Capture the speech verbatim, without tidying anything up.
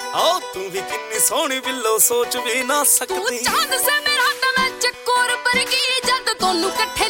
ਆਓ ਤੂੰ ਵੀ ਕਿੰਨੀ ਸੋਹਣੀ ਬਿੱਲੋ ਸੋਚ ਵੀ ਨਾ ਸਕਦੀ। ਤੂੰ ਚਾਂਦ ਸੇ ਮੇਰਾ ਤਾਂ ਮੈਂ ਚੱਕੋਰ ਵਰਗੀ ਜਦ ਦੋਨੋਂ ਇਕੱਠੇ